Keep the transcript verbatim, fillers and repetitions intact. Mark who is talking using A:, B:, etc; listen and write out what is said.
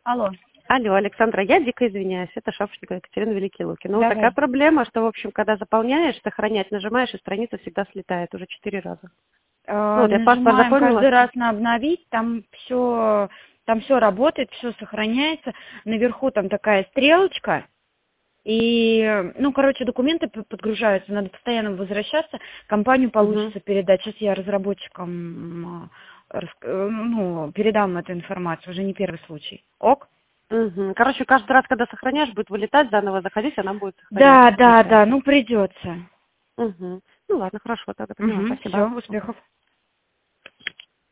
A: Алло.
B: Алло, Александра, я дико извиняюсь, это Шапошникова Екатерина Великие Луки. Но вот
A: Давай.
B: такая проблема, что, в общем, когда заполняешь, сохранять нажимаешь, и страница всегда слетает уже четыре раза.
A: Э,
B: Ну, вот я паспорт
A: нажимаем
B: заполнила.
A: каждый раз на обновить, там все, там все работает, все сохраняется. Наверху там такая стрелочка. И, ну, короче, документы п- подгружаются, надо постоянно возвращаться. Компанию получится
B: Мгм.
A: передать. Сейчас я разработчикам э, рас- э, ну, передам эту информацию, уже не первый случай. Ок?
B: Мгм. Короче, каждый раз, когда сохраняешь, будет вылетать, заново заходить, она будет
A: Да,
B: сохраняться,
A: да, да,
B: получается.
A: ну придется.
B: Угу. Ну ладно, хорошо, тогда поняла,
A: Угу,
B: спасибо.
A: все, успехов.